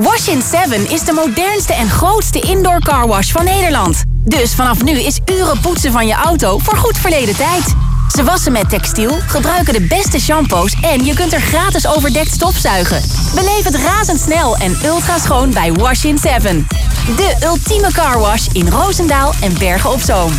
Wash-in 7 is de modernste en grootste indoor carwash van Nederland. Dus vanaf nu is uren poetsen van je auto voor goed verleden tijd. Ze wassen met textiel, gebruiken de beste shampoos en je kunt er gratis overdekt stofzuigen. Beleef het razendsnel en ultra schoon bij Wash-in 7. De ultieme carwash in Roosendaal en Bergen op Zoom.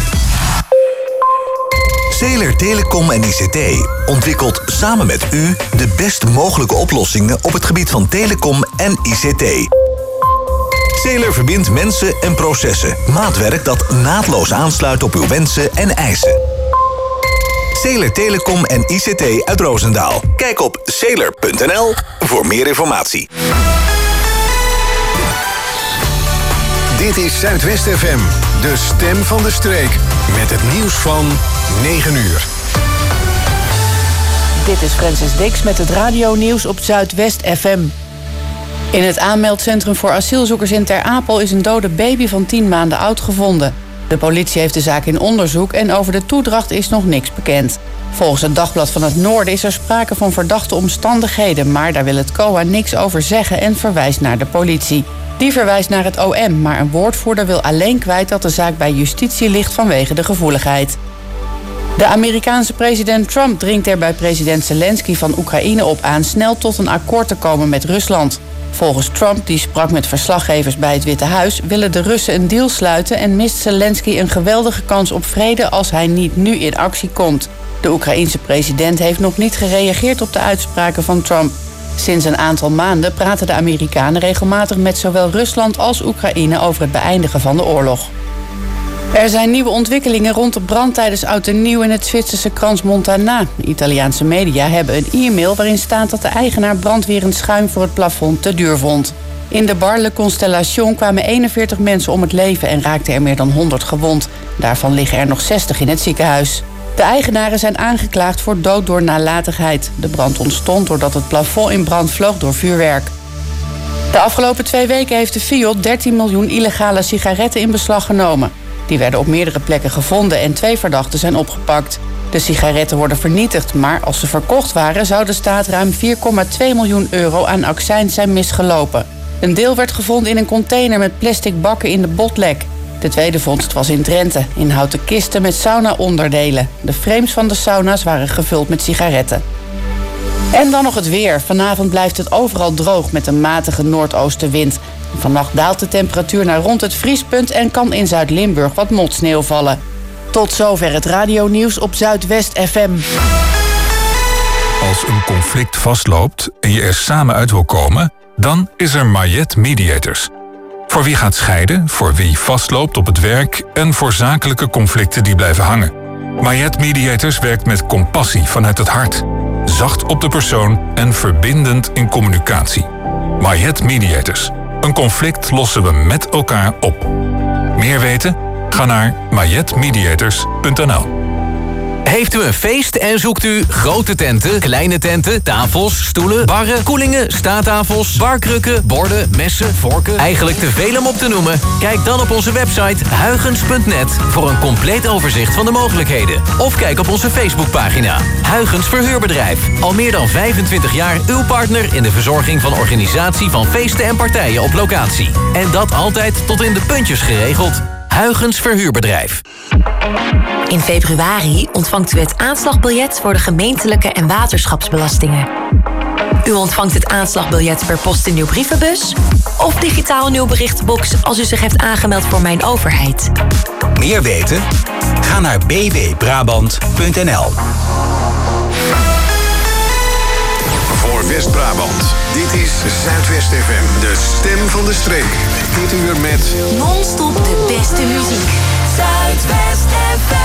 Zeeler Telecom en ICT ontwikkelt samen met u de best mogelijke oplossingen op het gebied van telecom en ICT. Zeeler verbindt mensen en processen. Maatwerk dat naadloos aansluit op uw wensen en eisen. Zeeler Telecom en ICT uit Roosendaal. Kijk op zeeler.nl voor meer informatie. Dit is Zuidwest FM, de stem van de streek. Met het nieuws van 9 uur. Dit is Francis Dix met het radionieuws op Zuidwest FM. In het aanmeldcentrum voor asielzoekers in Ter Apel is een dode baby van 10 maanden oud gevonden. De politie heeft de zaak in onderzoek en over de toedracht is nog niks bekend. Volgens het Dagblad van het Noorden is er sprake van verdachte omstandigheden, maar daar wil het COA niks over zeggen en verwijst naar de politie. Die verwijst naar het OM, maar een woordvoerder wil alleen kwijt dat de zaak bij justitie ligt vanwege de gevoeligheid. De Amerikaanse president Trump dringt er bij president Zelensky van Oekraïne op aan snel tot een akkoord te komen met Rusland. Volgens Trump, die sprak met verslaggevers bij het Witte Huis, willen de Russen een deal sluiten en mist Zelensky een geweldige kans op vrede als hij niet nu in actie komt. De Oekraïense president heeft nog niet gereageerd op de uitspraken van Trump. Sinds een aantal maanden praten de Amerikanen regelmatig met zowel Rusland als Oekraïne over het beëindigen van de oorlog. Er zijn nieuwe ontwikkelingen rond de brand tijdens Oud en Nieuw in het Zwitserse Crans-Montana. Italiaanse media hebben een e-mail waarin staat dat de eigenaar brandweerend schuim voor het plafond te duur vond. In de bar Le Constellation kwamen 41 mensen om het leven en raakten er meer dan 100 gewond. Daarvan liggen er nog 60 in het ziekenhuis. De eigenaren zijn aangeklaagd voor dood door nalatigheid. De brand ontstond doordat het plafond in brand vloog door vuurwerk. De afgelopen 2 weken heeft de FIOD 13 miljoen illegale sigaretten in beslag genomen. Die werden op meerdere plekken gevonden en 2 verdachten zijn opgepakt. De sigaretten worden vernietigd, maar als ze verkocht waren zou de staat ruim 4,2 miljoen euro aan accijns zijn misgelopen. Een deel werd gevonden in een container met plastic bakken in de Botlek. De tweede vondst was in Drenthe, in houten kisten met sauna-onderdelen. De frames van de sauna's waren gevuld met sigaretten. En dan nog het weer. Vanavond blijft het overal droog met een matige noordoostenwind. Vannacht daalt de temperatuur naar rond het vriespunt en kan in Zuid-Limburg wat motsneeuw vallen. Tot zover het radionieuws op Zuidwest FM. Als een conflict vastloopt en je er samen uit wil komen, dan is er Mayet Mediators. Voor wie gaat scheiden, voor wie vastloopt op het werk en voor zakelijke conflicten die blijven hangen. Mayet Mediators werkt met compassie vanuit het hart. Zacht op de persoon en verbindend in communicatie. Mayet Mediators. Een conflict lossen we met elkaar op. Meer weten? Ga naar mayetmediators.nl. Heeft u een feest en zoekt u grote tenten, kleine tenten, tafels, stoelen, barren, koelingen, staattafels, barkrukken, borden, messen, vorken? Eigenlijk te veel om op te noemen? Kijk dan op onze website huygens.net voor een compleet overzicht van de mogelijkheden. Of kijk op onze Facebookpagina. Huygens Verhuurbedrijf. Al meer dan 25 jaar uw partner in de verzorging van organisatie van feesten en partijen op locatie. En dat altijd tot in de puntjes geregeld. Huygens Verhuurbedrijf. In februari ontvangt u het aanslagbiljet voor de gemeentelijke en waterschapsbelastingen. U ontvangt het aanslagbiljet per post in uw brievenbus of digitaal in uw berichtenbox als u zich heeft aangemeld voor Mijn Overheid. Meer weten? Ga naar bwbrabant.nl. Voor West-Brabant, dit is Zuidwest FM, de stem van de streek. Dit uur met Non-stop de beste muziek. Zuidwest FM.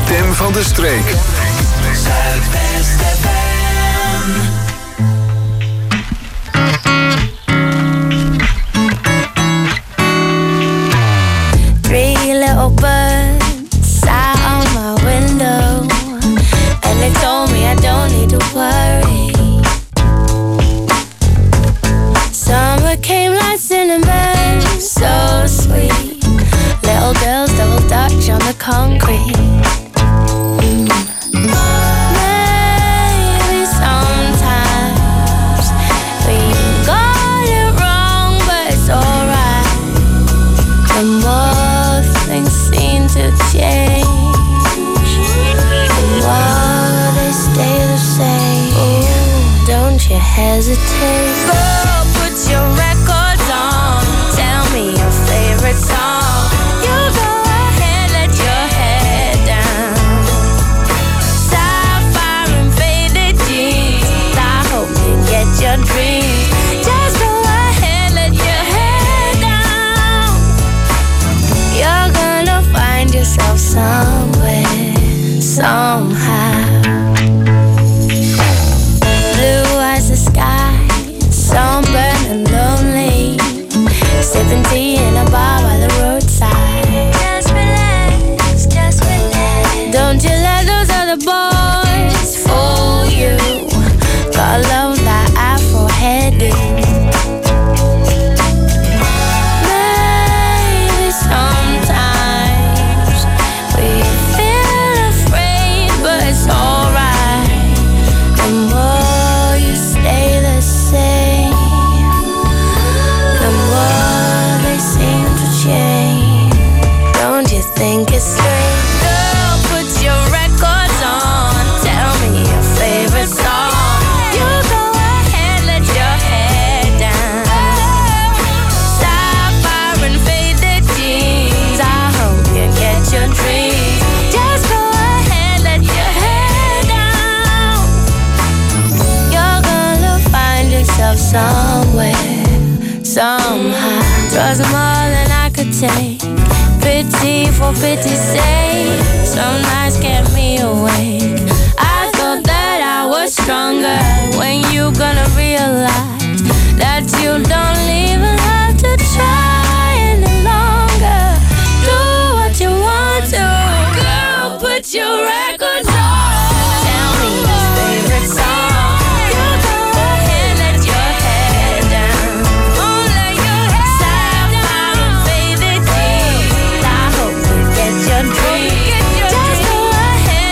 stem van de streek. Zuidwest FM. 3 little birds sat on my window, and they told me I don't need to worry. Summer came like cinnamon, so sweet. Little girls double dutch on the concrete. Maybe sometimes we got it wrong, but it's alright. The more things seem to change, the more they stay the same. Ooh, don't you hesitate. Go put your records on. Tell me your favorite song. You go ahead, let your head down. Sapphire and faded jeans. I hope you get your dreams. Just go ahead, let your head down. You're gonna find yourself somewhere, somehow. Blue as the sky, sunburned and lonely, sipping tea in a bar by the roadside. Just relax, just relax. Don't you let those other boys fool you. Gotta love that Afro heading. Maybe sometimes we feel afraid, but it's alright. The more you stay the same, the more they seem to change. Don't you think it's strange? Girl, put your records on. Tell me your favorite song. You go ahead, let your head down. Sapphire and faded jeans. I hope you get your dreams. Just go ahead, let your head down. You're gonna find yourself somewhere, somehow. 'Twas more than I could take. Pity for pity's sake. Some nights kept me awake. I thought that I was stronger. When you gonna realize that you don't even have to try any longer? Do what you want to. Girl, put your records on. Tell me your favorite song. You go ahead, let your head down. Oh, let your head Sapphire and faded jeans. I hope you get your dreams. Just go ahead,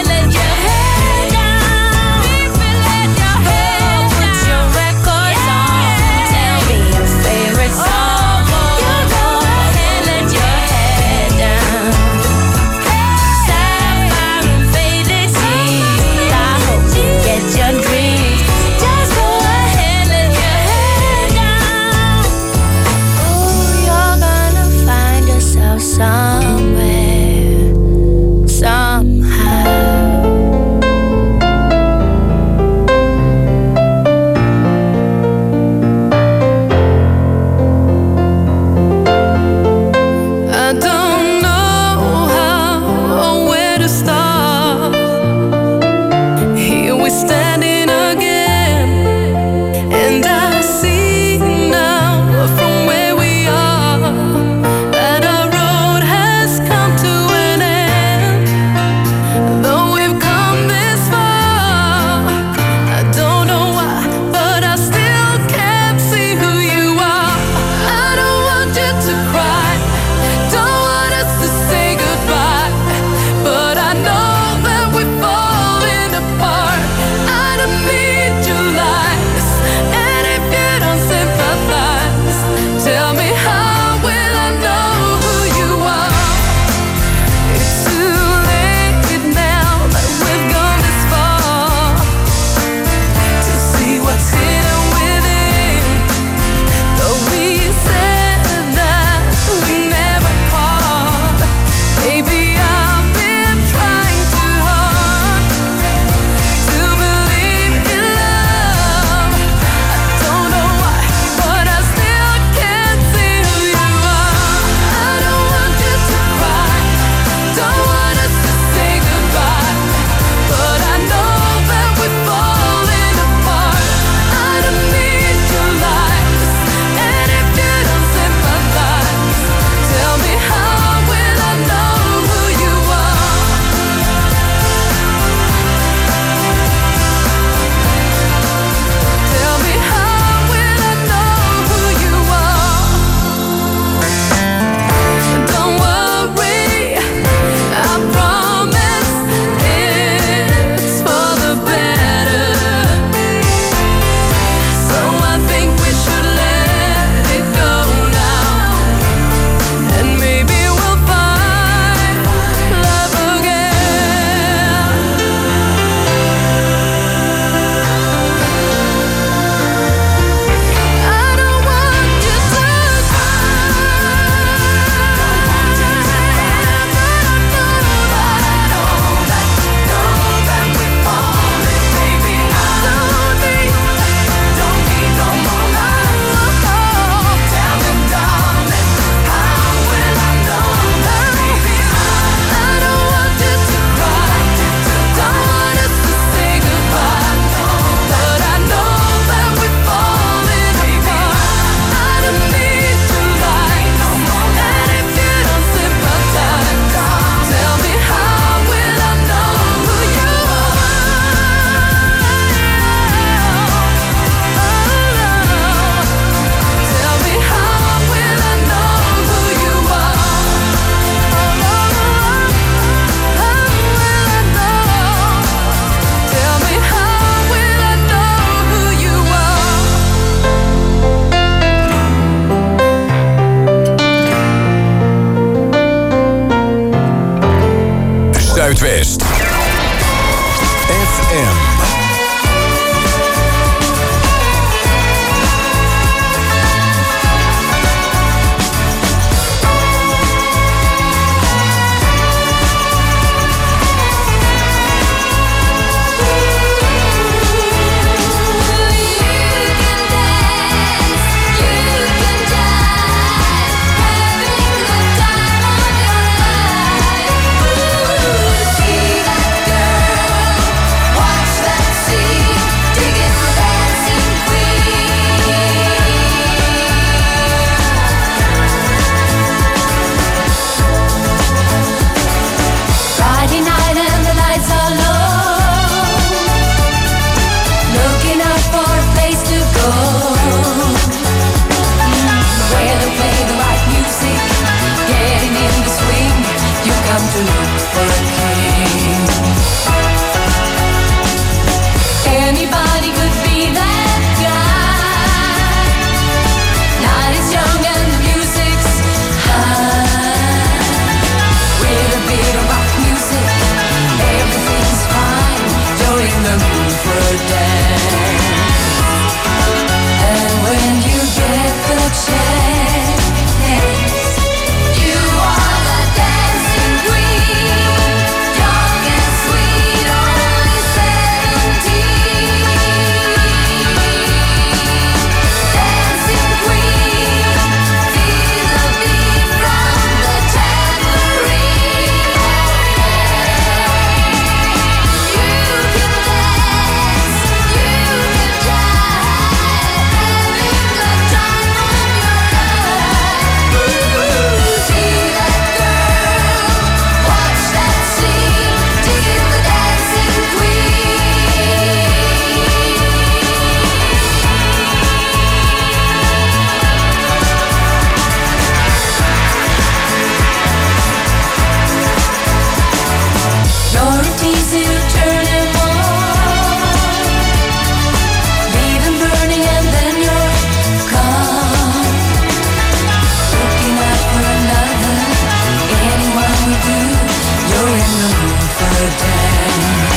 see you turning on, leaving burning and then you're gone. Looking out for another, anyone will do. You're in the mood for a dance,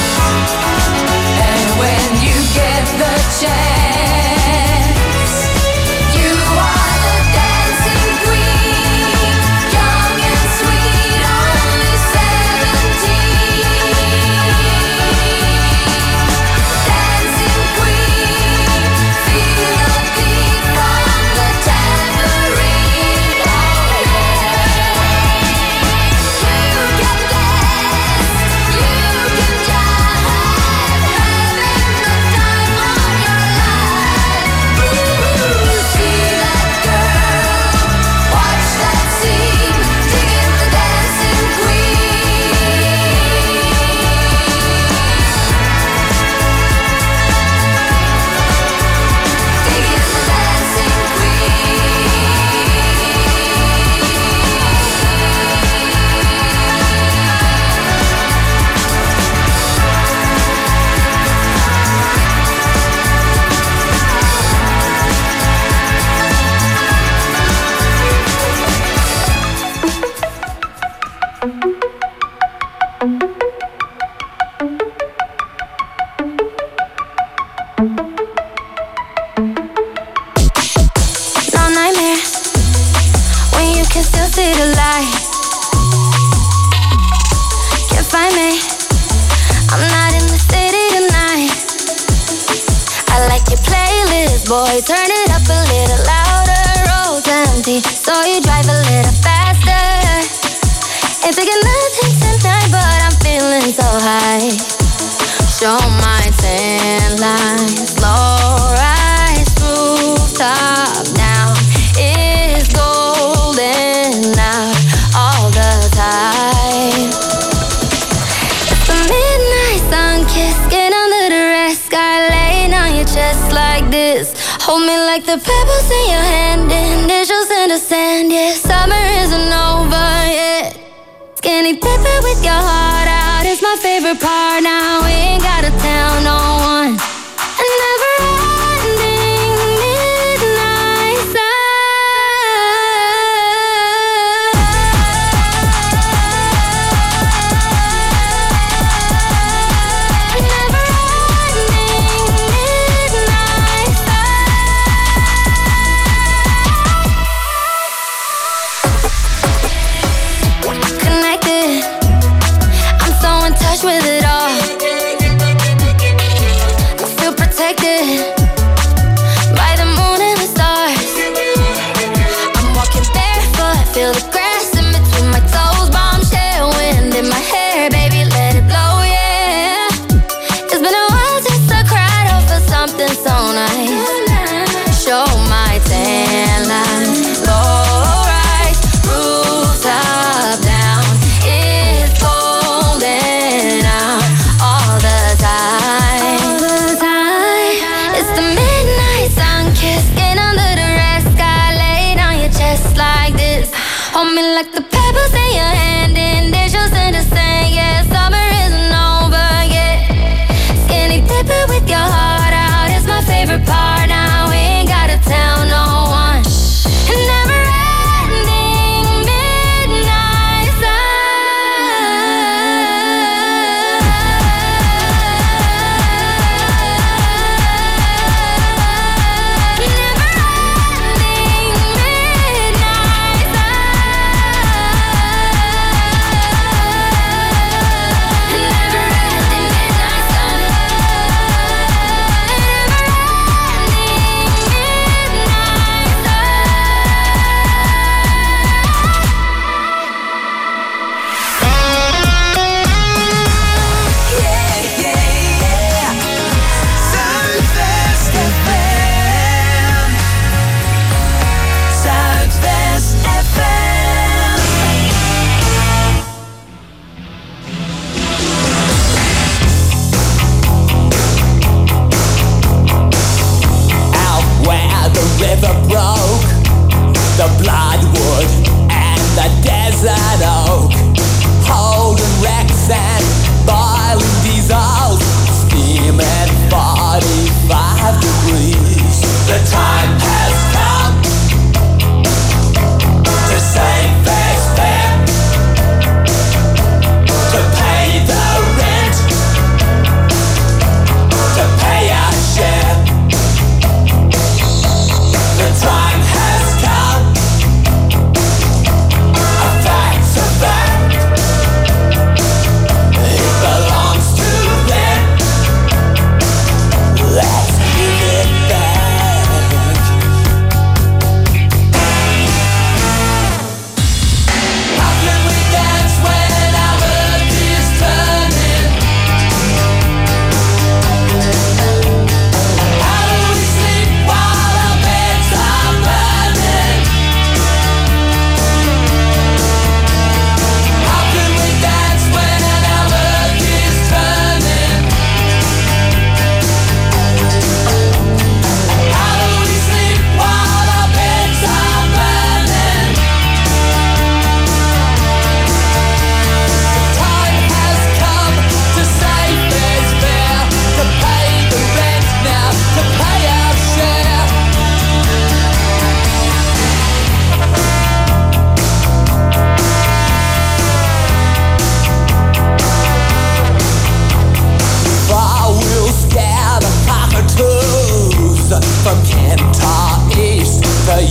and when you get the chance, you are the dancing queen, young and sweet, only 17. Dancing queen, feel the beat from the tambourine. Oh yeah, you can dance, you can jive, having the time of your life. Ooh, see that girl, watch that scene, digging the dancing queen. Digging the dancing no nightmares when you can still see the light. Can't find me, I'm not in the city tonight. I like your playlist, boy, turn it up a little louder. Road's empty, so you drive a little faster. Ain't taking nothing tonight, but I'm feeling so high. Show my tan lines, slow rise, rooftop now is golden out all the time. It's the midnight sun kiss, get under the red sky, laying on your chest like this. Hold me like the pebbles in your hand, initials in the sand. Yeah, summer isn't over yet. Skinny dipping with your heart out is my favorite part. Now we ain't gotta tell no one. A never-ending midnight sun. A never-ending midnight sun. Connected, I'm so in touch with it all. I feel protected by the moon and the stars. I'm walking barefoot, feel the grass in between my toes. Bombshell wind in my hair, baby, let it blow, yeah. It's been a while since I cried over something so nice. Show my tan line, low rise, rooftop down. It's golden out all the time. It's the midnight sun kiss, get under the red sky, laid on your chest like this. Hold me like the pebbles in your hand, initials in the sand. Yeah, summer isn't over yet. Skinny dipping with your heart out is my favorite part. Now we ain't gotta tell no one. A never-ending midnight sun. Never-ending midnight sun.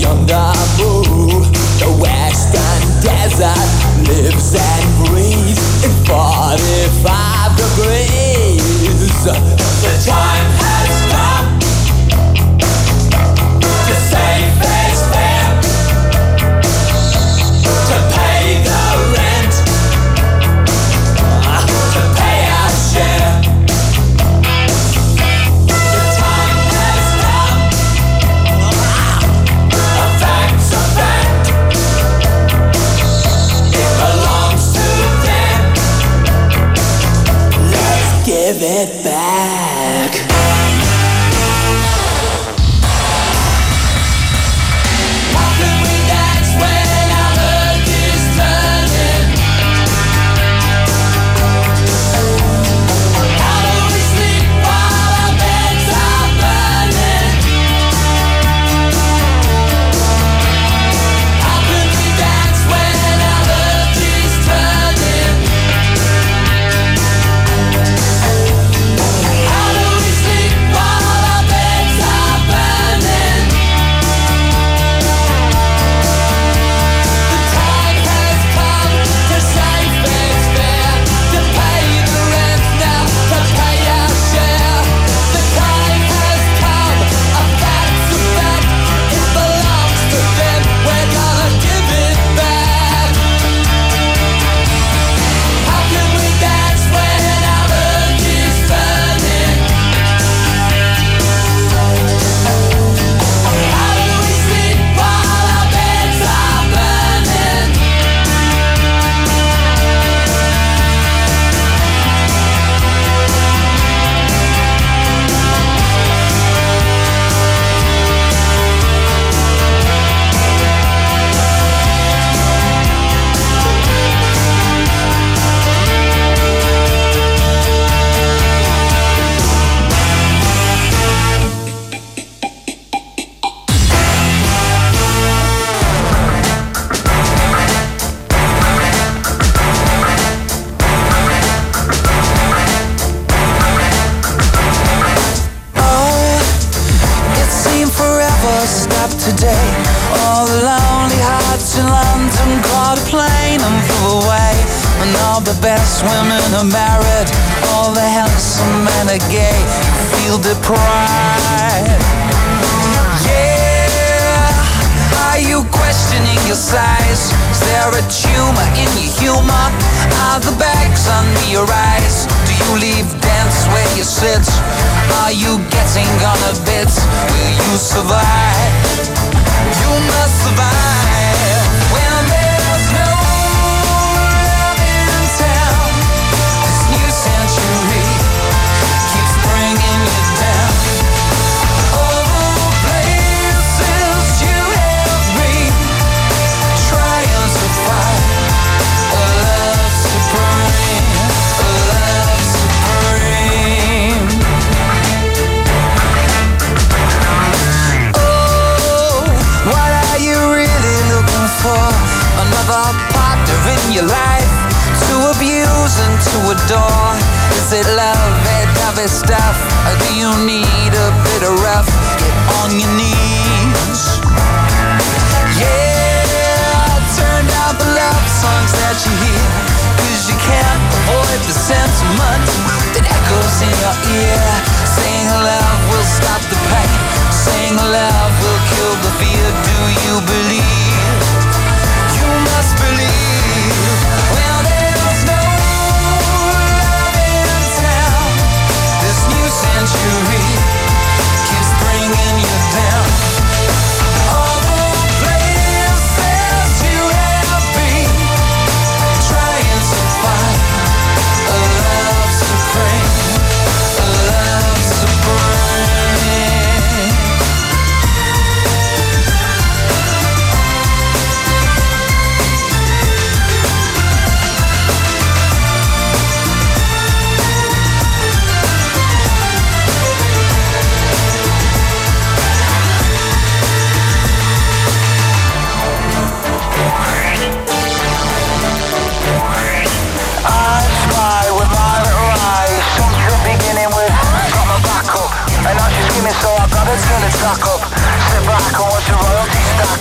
yonder moon. The western desert lives and breathes in 45 degrees. The time has come to say fair's fair, to pay the rent, to pay our share. The time has come, a fact's a fact. It belongs to them. Let's give it back. How can we dance when our earth is turning? How do we sleep while our beds are burning? How can we dance when our earth is turning? How do we sleep while our beds are burning? The time has come to say fair's fair, to pay the rent now, to pay our share. The time has come, a fact's a fact. It belongs to them, we're gonna give it back. How can we dance when our earth is turning? How do we sleep while our beds are burning? It seemed forever stopped today. All the lonely hearts in London caught a plane and flew away. And all the best women are married, all the handsome men are gay. You feel deprived. Yeah, are you questioning your size? Is there a tumor in your humor? Are the bags under your eyes? Do you leave dance where you sit? Are you getting on a bit? Will you survive? You must survive when there's no love in town. This new century keeps bringing you down. All the places you have been, trying to find a love supreme, a love supreme. Oh, what are you really looking for? Another partner in your life to abuse and to adore? Is it love, that heavy stuff? Or do you need a bit of rough? Get on your knees. Yeah, turn down the love songs that you hear, 'cause you can't avoid the sentiment that echoes in your ear. Saying love will stop the pain, saying love will kill the fear. Do you believe? You must believe. Well, there's no love in town. This new century keeps bringing you down. All the places you have been, trying to find a love supreme, a love supreme. So I gotta turn the track up. Sit back and watch the royalty stack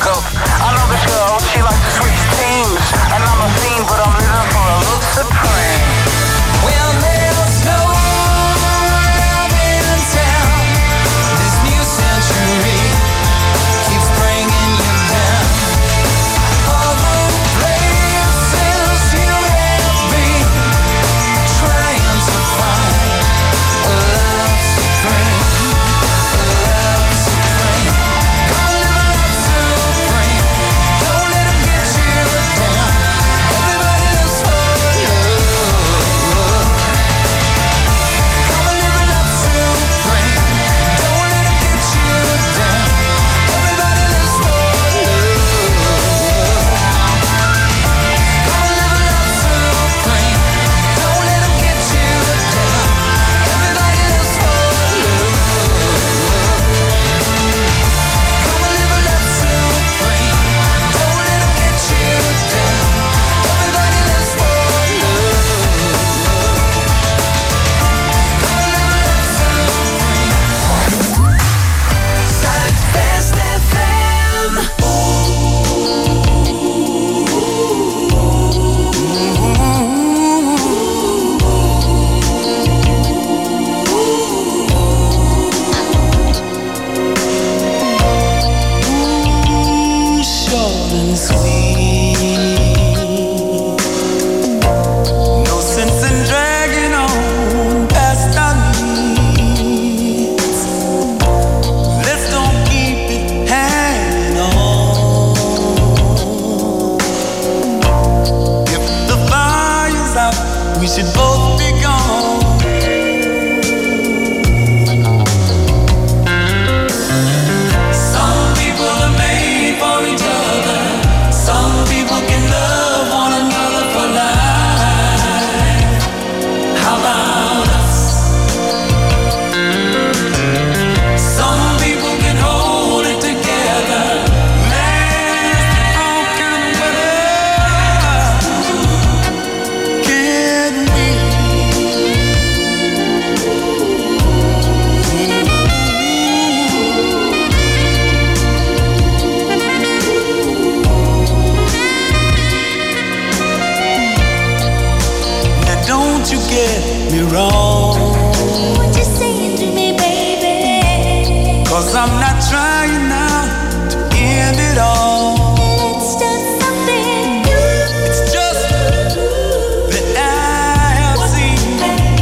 'Cause I'm not trying now to end it all. It's just something new. It's just that I have seen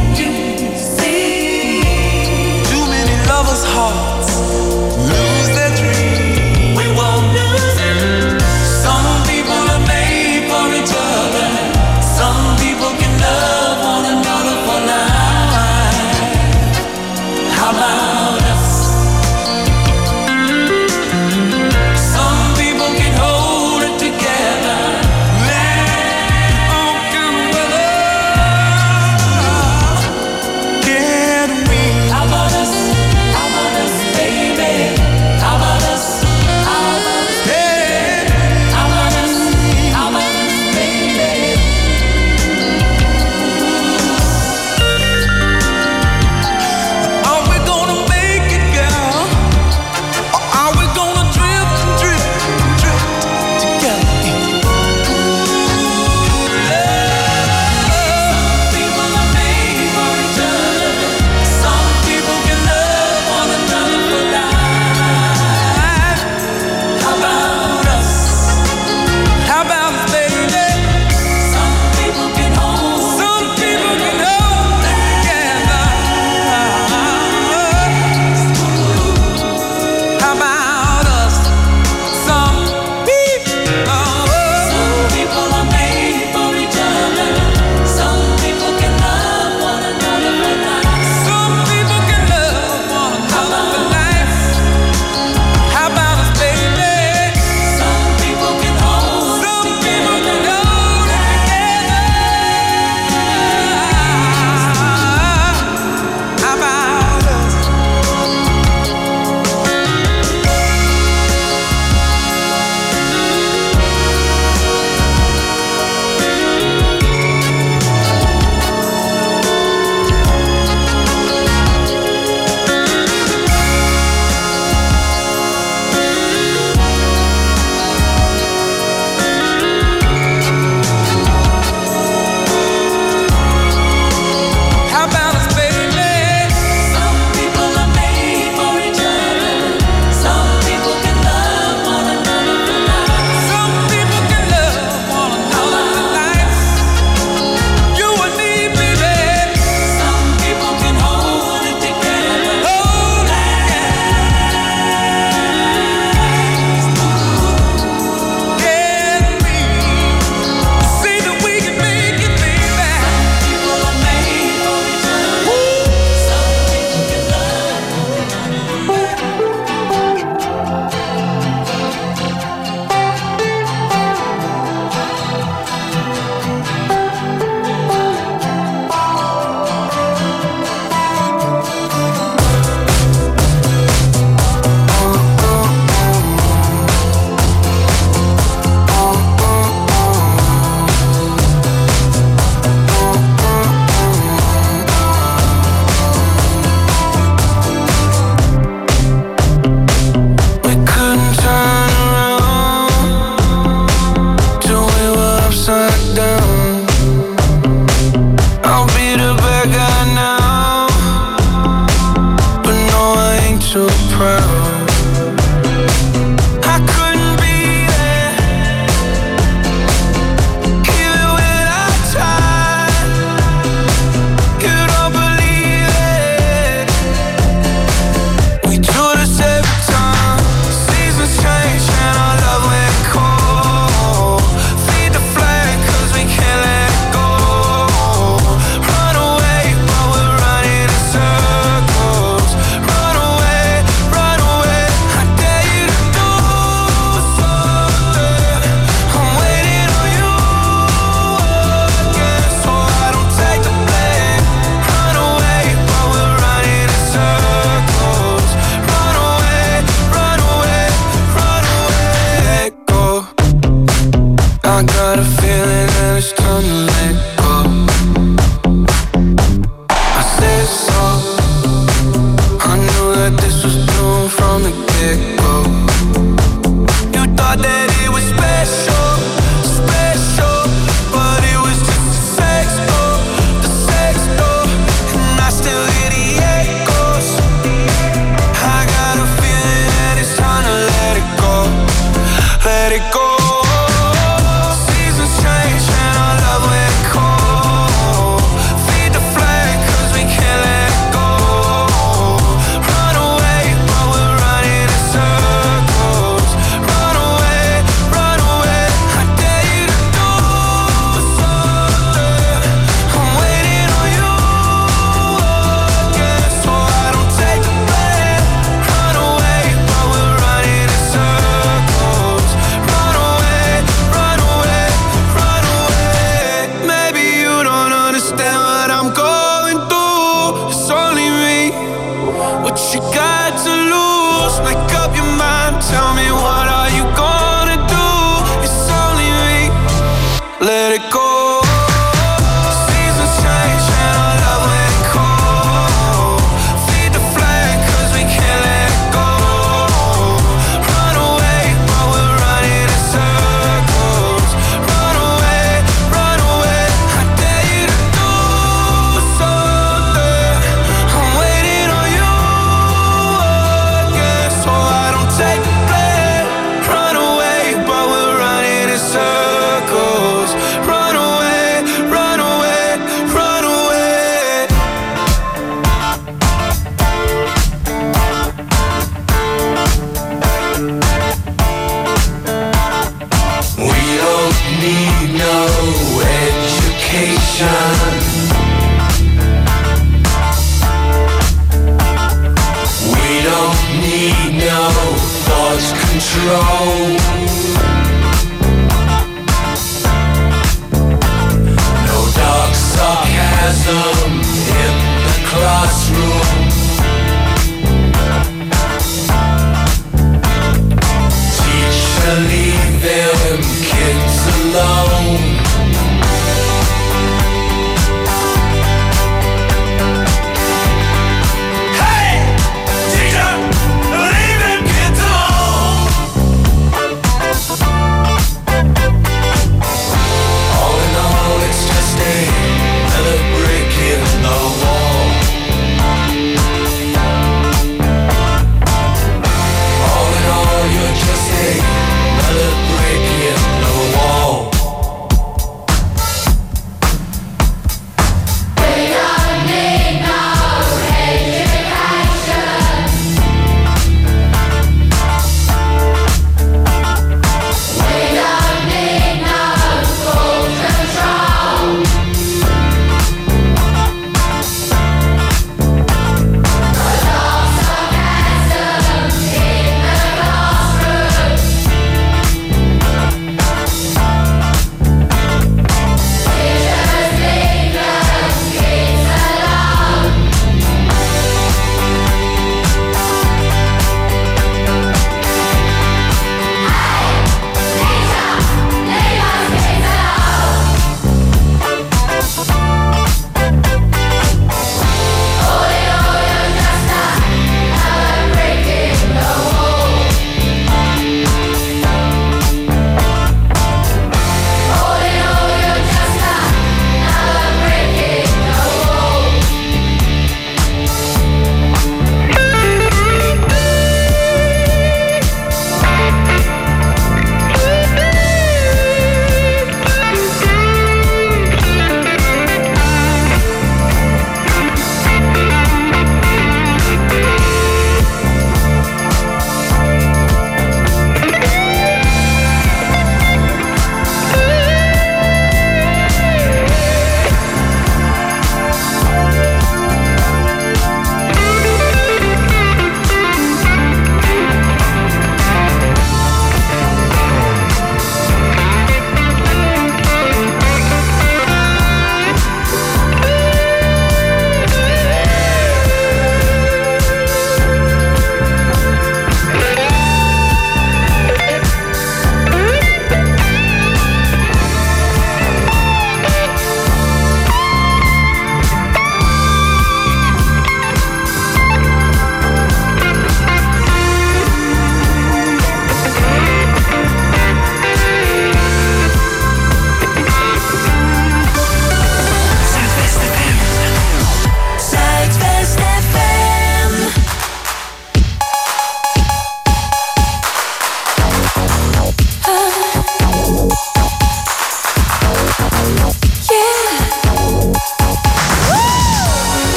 too many lovers' hearts lose their dreams. We won't lose it. Some people are made for each other. Some people can love one another for life. How about us? Some people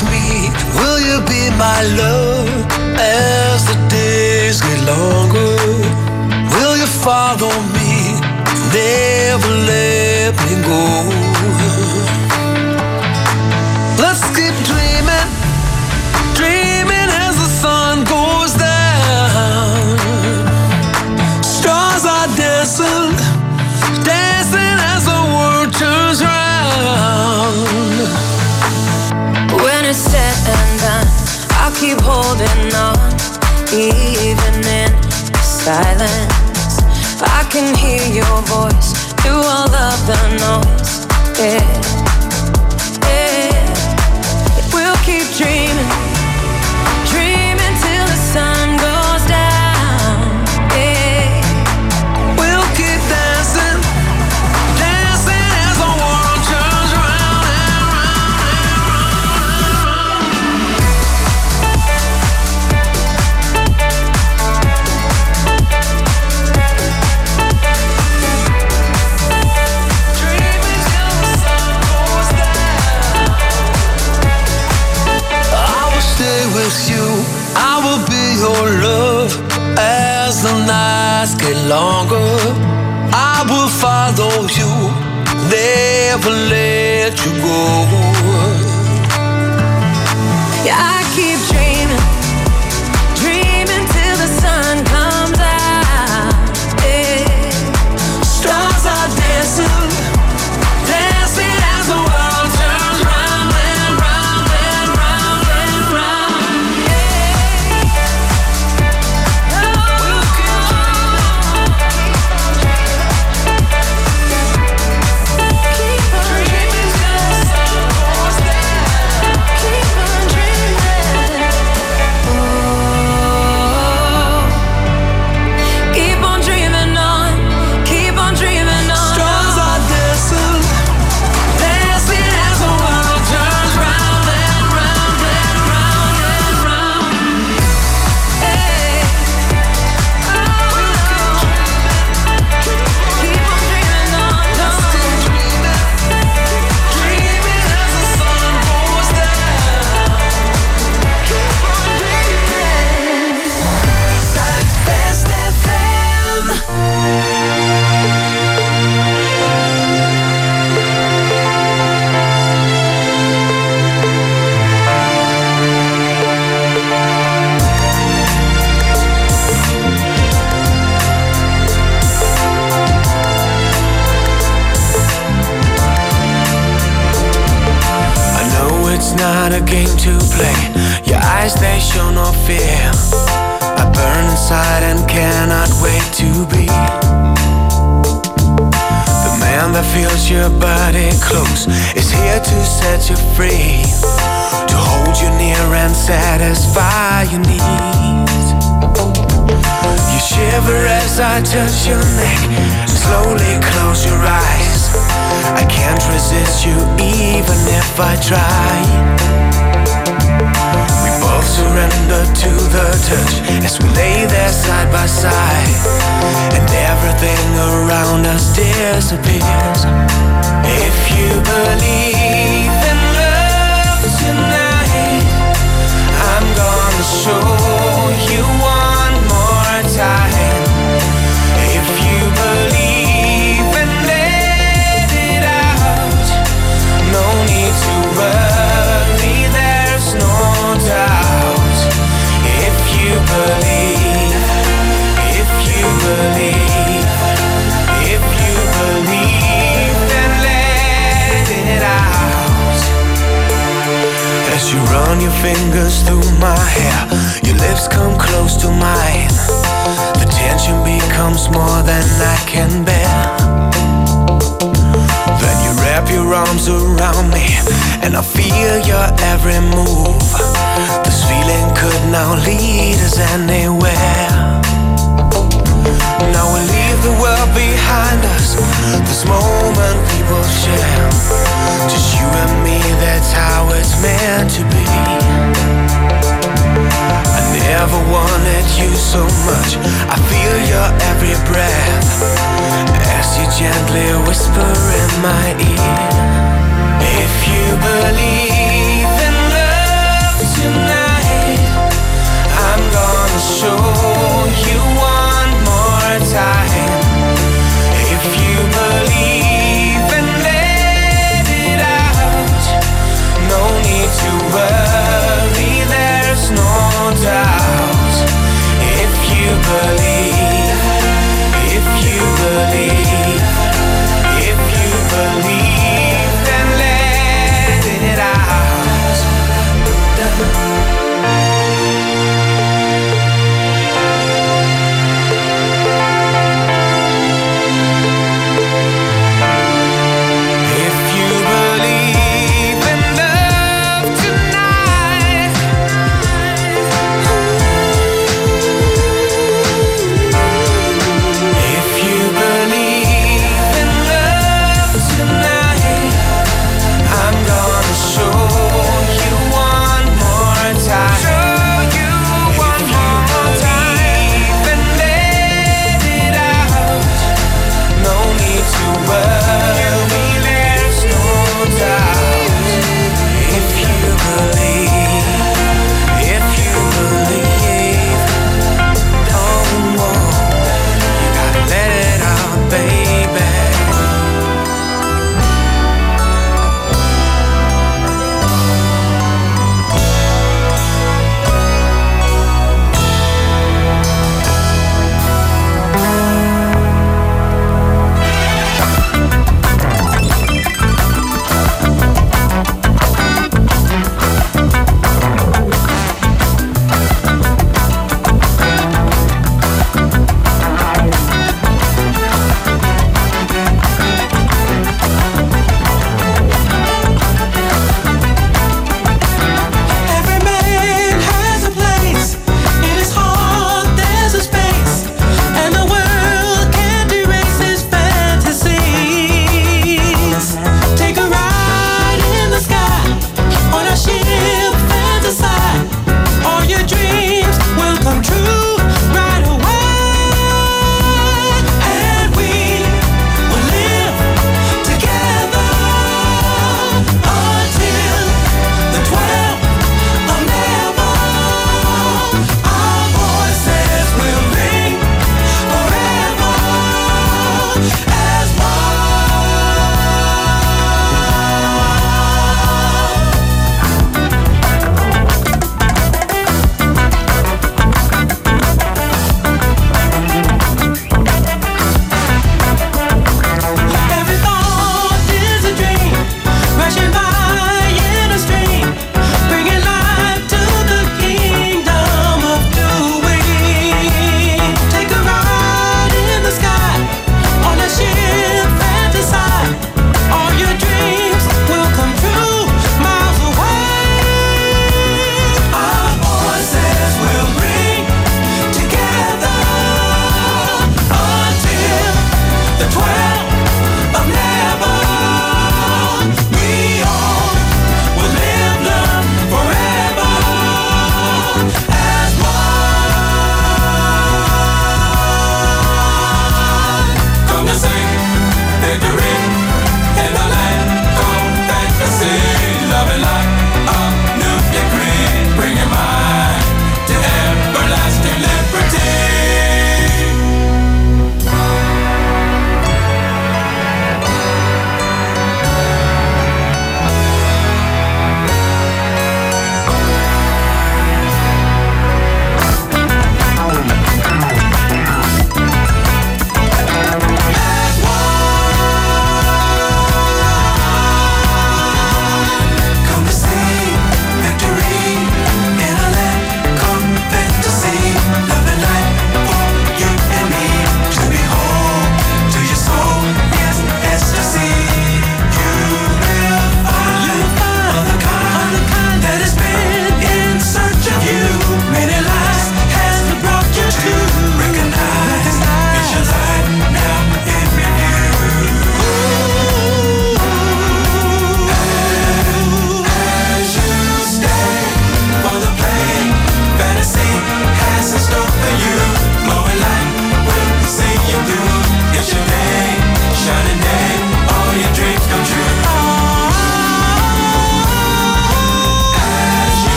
with me? Will you be my love as the days get longer? Will you follow me? Never let me go. Let's keep dreaming, dreaming as the sun goes down. Stars are dancing, dancing as the world turns round. When it's said and done, I'll keep holding on, even in silence. I can hear your voice through all of the noise. Yeah, yeah. We'll keep dreaming, dreaming till the sun goes down. Yeah, we'll keep dancing, dancing as the world turns round and round with you, I will be your love as the nights get longer. I will follow you, never let you go. yeah, I keep dreaming, dreaming till the sun comes out. Yeah. Stars are dancing, dancing as the world turns round and round and round and round. Not a game to play. Your eyes, they show no fear. I burn inside and cannot wait to be the man that feels your body close, is here to set you free, to hold you near and satisfy your needs. You shiver as I touch your neck, slowly close your eyes. I can't resist you even if I try. We both surrender to the touch as we lay there side by side, and everything around us disappears. If you believe in love tonight, I'm gonna show you one more time. If you believe and let it out, no need to worry, there's no doubt. If you believe, if you believe, if you believe, then let it out. As you run your fingers through my hair, your lips come close to mine. The tension becomes more than I can bear. Then you wrap your arms around me, and I feel your every move. This feeling could now lead us anywhere. Now we leave the world behind us, this moment we will share. Just you and me, that's how it's meant to be. I never wanted you so much, I feel your every breath as you gently whisper in my ear. If you believe in love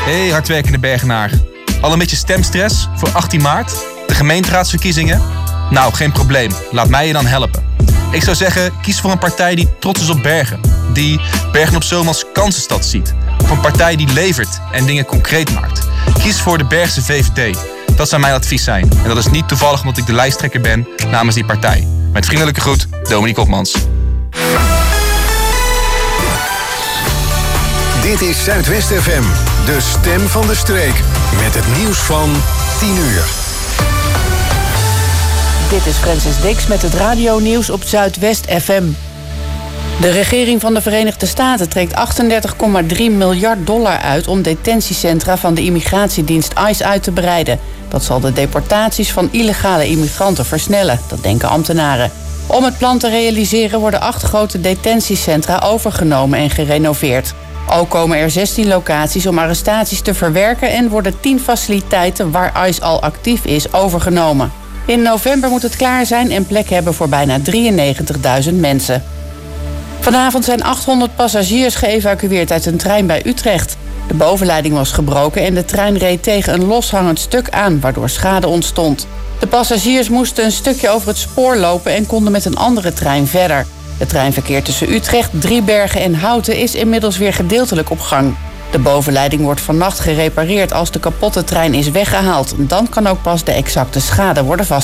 Hey hardwerkende Bergenaar. Al een beetje stemstress voor 18 maart? De gemeenteraadsverkiezingen? Nou, geen probleem. Laat mij je dan helpen. Ik zou zeggen, kies voor een partij die trots is op Bergen. Die Bergen op Zoom als kansenstad ziet. Of een partij die levert en dingen concreet maakt. Kies voor de Bergse VVD. Dat zou mijn advies zijn. En dat is niet toevallig omdat ik de lijsttrekker ben namens die partij. Met vriendelijke groet, Dominique Hopmans. Dit is Zuidwest FM, de stem van de streek. Met het nieuws van 10 uur. Dit is Francis Dix met het radionieuws op Zuidwest FM. De regering van de Verenigde Staten trekt $38,3 miljard uit om detentiecentra van de immigratiedienst ICE uit te breiden. Dat zal de deportaties van illegale immigranten versnellen, dat denken ambtenaren. Om het plan te realiseren worden 8 grote detentiecentra overgenomen en gerenoveerd. Ook komen er 16 locaties om arrestaties te verwerken en worden 10 faciliteiten waar ICE al actief is overgenomen. In november moet het klaar zijn en plek hebben voor bijna 93.000 mensen. Vanavond zijn 800 passagiers geëvacueerd uit een trein bij Utrecht. De bovenleiding was gebroken en de trein reed tegen een loshangend stuk aan, waardoor schade ontstond. De passagiers moesten een stukje over het spoor lopen en konden met een andere trein verder. Het treinverkeer tussen Utrecht, Driebergen en Houten is inmiddels weer gedeeltelijk op gang. De bovenleiding wordt vannacht gerepareerd als de kapotte trein is weggehaald. Dan kan ook pas de exacte schade worden vastgesteld.